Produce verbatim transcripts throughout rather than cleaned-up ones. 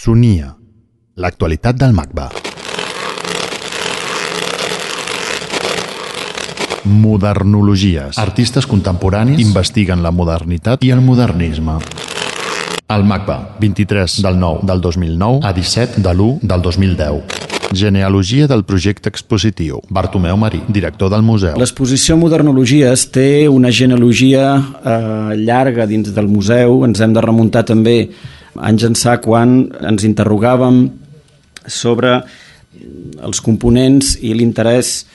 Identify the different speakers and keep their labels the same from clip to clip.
Speaker 1: Sonia, l'actualitat del MACBA. Modernologies. Artistes contemporanis investiguen la modernitat i el modernisme. El MACBA, vint-i-tres del nou del dos mil nou a disset de l'u del dos mil deu. Genealogia del projecte expositiu. Bartomeu Marí, director del museu.
Speaker 2: L'exposició Modernologies té una genealogia eh, llarga dins del museu. Ens hem de remuntar també anys ençà quan ens interrogàvem sobre els components i l'interès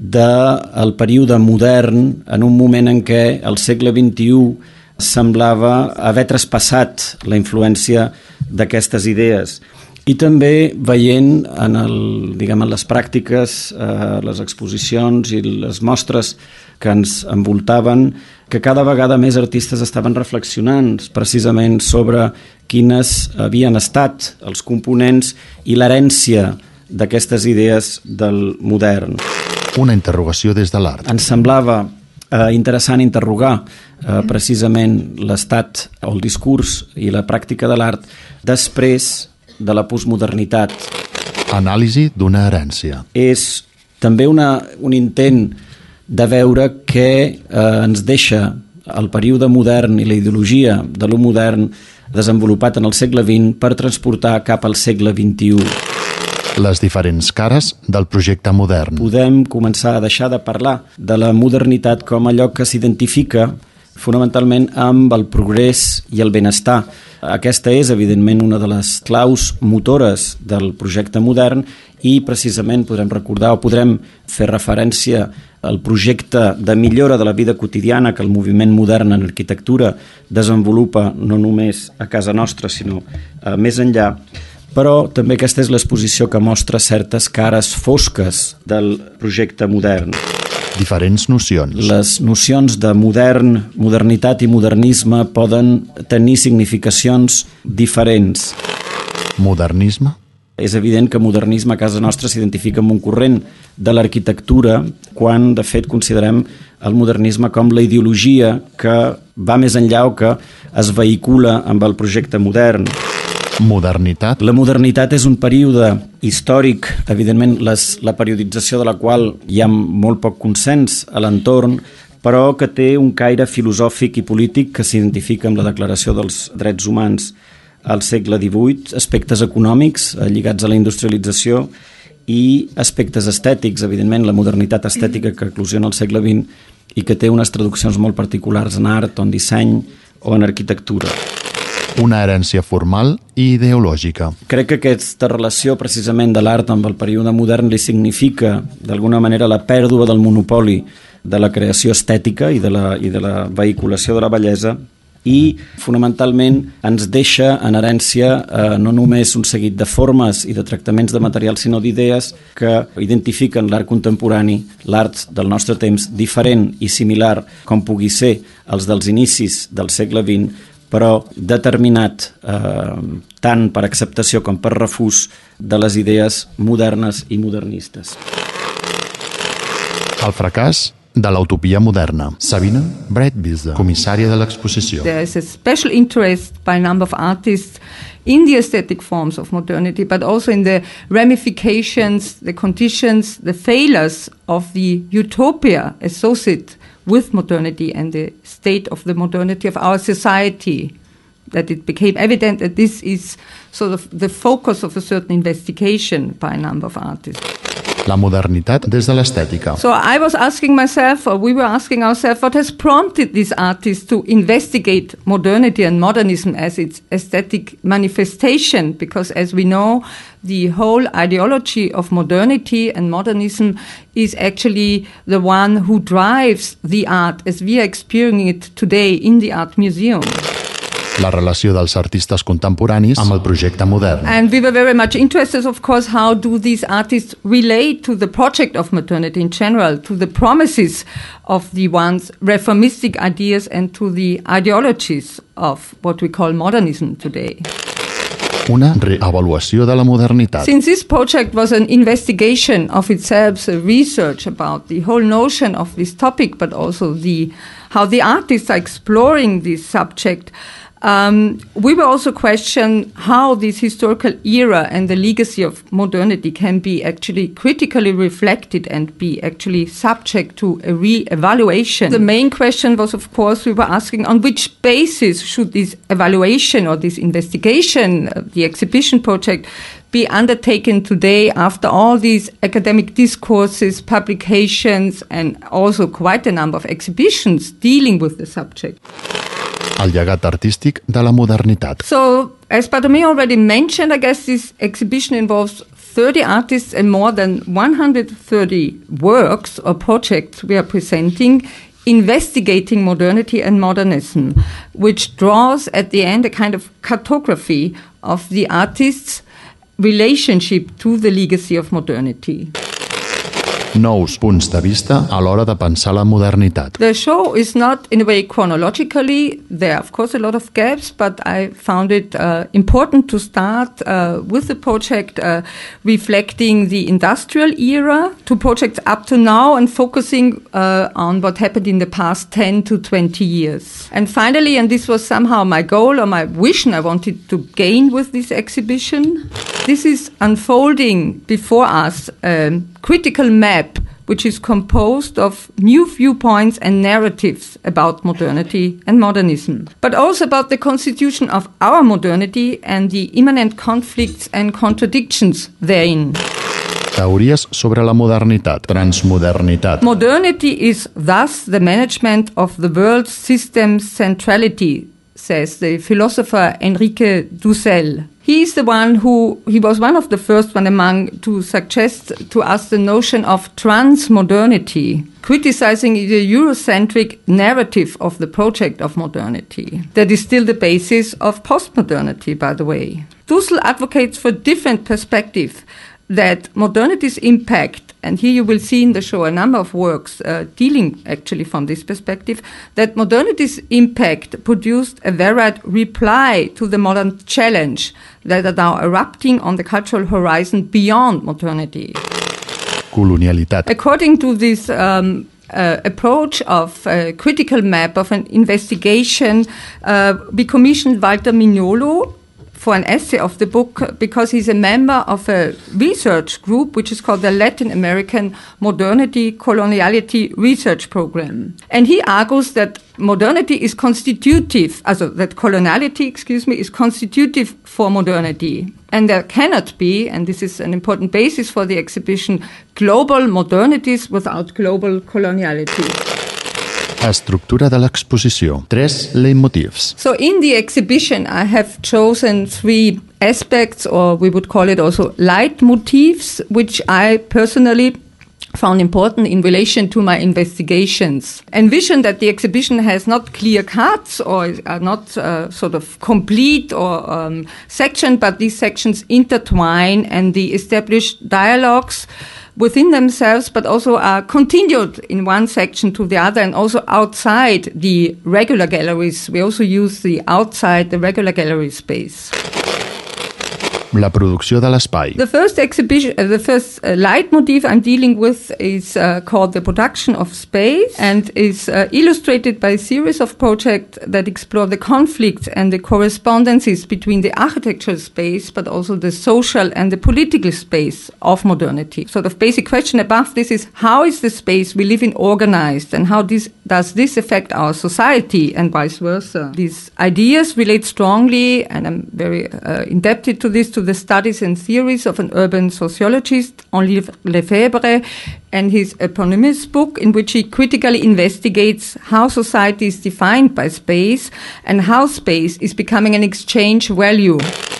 Speaker 2: del període modern en un moment en què el segle vint-i-u semblava haver traspassat la influència d'aquestes idees. I també veient en, el, diguem, en les pràctiques, eh, les exposicions i les mostres que ens envoltaven, que cada vegada més artistes estaven reflexionant precisament sobre quines havien estat els components i l'herència d'aquestes idees del modern.
Speaker 1: Una interrogació des de l'art.
Speaker 2: Ens semblava eh, interessant interrogar eh, precisament l'estat o el discurs i la pràctica de l'art després de la postmodernitat.
Speaker 1: Anàlisi d'una herència.
Speaker 2: És també una, un intent de veure què eh, ens deixa el període modern i la ideologia de lo modern desenvolupat en el segle vint per transportar cap al segle vint-i-u.
Speaker 1: Les diferents cares del projecte modern.
Speaker 2: Podem començar a deixar de parlar de la modernitat com allò que s'identifica fonamentalment amb el progrés i el benestar. Aquesta és, evidentment, una de les claus motores del projecte modern i precisament podrem recordar o podrem fer referència al projecte de millora de la vida quotidiana que el moviment modern en arquitectura desenvolupa no només a casa nostra, sinó eh, més enllà. Però també aquesta és l'exposició que mostra certes cares fosques del projecte modern.
Speaker 1: Diferents nocions.
Speaker 2: Les nocions de modern, modernitat i modernisme poden tenir significacions diferents.
Speaker 1: Modernisme?
Speaker 2: És evident que modernisme a casa nostra s'identifica amb un corrent de l'arquitectura quan, de fet, considerem el modernisme com la ideologia que va més enllà o que es vehicula amb el projecte modern.
Speaker 1: Modernitat.
Speaker 2: La modernitat és un període històric, evidentment les, la periodització de la qual hi ha molt poc consens a l'entorn, però que té un caire filosòfic i polític que s'identifica amb la Declaració dels Drets Humans al segle divuit, aspectes econòmics lligats a la industrialització i aspectes estètics, evidentment la modernitat estètica que eclosiona al segle vint i que té unes traduccions molt particulars en art o en disseny o en arquitectura.
Speaker 1: Una herència formal i ideològica.
Speaker 2: Crec que aquesta relació precisament de l'art amb el període modern li significa d'alguna manera la pèrdua del monopoli de la creació estètica i de la, i de la vehiculació de la bellesa i fonamentalment ens deixa en herència eh, no només un seguit de formes i de tractaments de materials sinó d'idees que identifiquen l'art contemporani, l'art del nostre temps diferent i similar com pugui ser els dels inicis del segle vint, però determinat eh, tant per acceptació com per refús de les idees modernes i modernistes.
Speaker 1: El fracàs de l'utopia moderna. Sabina Breitbizer, comissària de l'exposició.
Speaker 3: There is a special interest by a number of artists in the aesthetic forms of modernity, but also in the ramifications, the conditions, the failures of the utopia associated with modernity and the state of the modernity of our society, that it became evident that this is sort of the focus of a certain investigation by a number of artists.
Speaker 1: La modernitat des de l'estètica.
Speaker 3: So I was asking myself, or we were asking ourselves, what has prompted these artists to investigate modernity and modernism as its aesthetic manifestation? Because as we know, the whole ideology of modernity and modernism is actually the one who drives the art as we are experiencing it today in the art museum.
Speaker 1: La relació dels artistes contemporanis amb el projecte modern.
Speaker 3: And we were very much interested, of course, how do these artists relate to the project of modernity in general, to the promises of the one's reformistic ideas and to the ideologies of what we call modernism today.
Speaker 1: Una reavaluació de la modernitat.
Speaker 3: Since this project was an investigation of itself, a research about the whole notion of this topic, but also the how the artists are exploring this subject, Um, we will also question how this historical era and the legacy of modernity can be actually critically reflected and be actually subject to a re-evaluation. The main question was, of course, we were asking on which basis should this evaluation or this investigation, uh, the exhibition project, be undertaken today after all these academic discourses, publications, and also quite a number of exhibitions dealing with the subject.
Speaker 1: El llegat artístic de la modernitat.
Speaker 3: So, as Bartolomeo already mentioned, I guess this exhibition involves thirty artists and more than one hundred thirty works or projects we are presenting, investigating modernity and modernism, which draws at the end a kind of cartography of the artist's relationship to the legacy of modernity.
Speaker 1: Nous punts de vista a l'hora de pensar la modernitat.
Speaker 3: The show is not in a way chronologically. There are, of course, a lot of gaps, but I found it uh, important to start uh, with the project uh, reflecting the industrial era to projects up to now and focusing uh, on what happened in the past ten to twenty years. And finally, and this was somehow my goal or my vision I wanted to gain with this exhibition, this is unfolding before us a critical map which is composed of new viewpoints and narratives about modernity and modernism, but also about the constitution of our modernity and the immanent conflicts and contradictions therein.
Speaker 1: Teories sobre la modernitat, transmodernitat.
Speaker 3: Modernity is thus the management of the world's system centrality, says the philosopher Enrique Dussel. He is the one who, he was one of the first one among to suggest to us the notion of transmodernity, criticizing the Eurocentric narrative of the project of modernity. That is still the basis of postmodernity, by the way. Dussel advocates for different perspective, that modernity's impact, and here you will see in the show a number of works uh, dealing actually from this perspective, that modernity's impact produced a varied reply to the modern challenge that are now erupting on the cultural horizon beyond modernity.
Speaker 1: Colonialitat.
Speaker 3: According to this um, uh, approach of a critical map of an investigation, uh, we commissioned Walter Mignolo for an essay of the book because he's a member of a research group which is called the Latin American Modernity Coloniality Research Program. And he argues that modernity is constitutive, also that coloniality, excuse me, is constitutive for modernity. And there cannot be, and this is an important basis for the exhibition, global modernities without global coloniality.
Speaker 1: Estructura de l'exposició. Tres leitmotifs.
Speaker 3: So in the exhibition, I have chosen three aspects, or we would call it also leitmotifs, which I personally found important in relation to my investigations. Envision that the exhibition has not clear cuts or are not uh, sort of complete or um, sectioned, but these sections intertwine and the established dialogues within themselves, but also are continued in one section to the other and also outside the regular galleries. We also use the outside the regular gallery space.
Speaker 1: La producció de l'espai.
Speaker 3: The first exhibition, uh, the first uh, leitmotif I'm dealing with is uh, called the production of space and is uh, illustrated by a series of projects that explore the conflicts and the correspondences between the architectural space but also the social and the political space of modernity. Sort of basic question above this is how is the space we live in organized and how this, does this affect our society and vice versa. These ideas relate strongly, and I'm very uh, indebted to this, to the studies and theories of an urban sociologist, Henri Lefebvre, and his eponymous book in which he critically investigates how society is defined by space and how space is becoming an exchange value.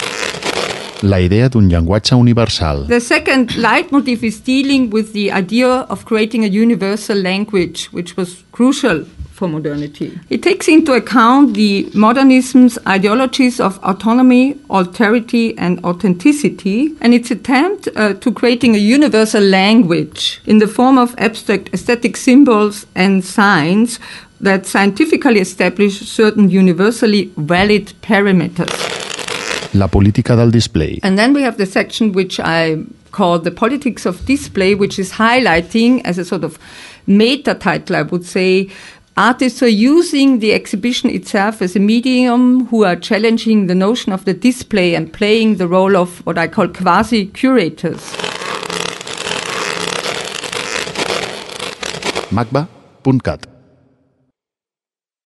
Speaker 1: La idea d'un llenguatge universal.
Speaker 3: The second leitmotif is dealing with the idea of creating a universal language, which was crucial for modernity. It takes into account the modernism's ideologies of autonomy, alterity, and authenticity, and its attempt uh, to creating a universal language in the form of abstract aesthetic symbols and signs that scientifically establish certain universally valid parameters.
Speaker 1: La política del display.
Speaker 3: And then we have the section which I call the politics of display, which is highlighting as a sort of meta title, I would say, artists are using the exhibition itself as a medium who are challenging the notion of the display and playing the role of what I call quasi-curators.
Speaker 1: macba punt cat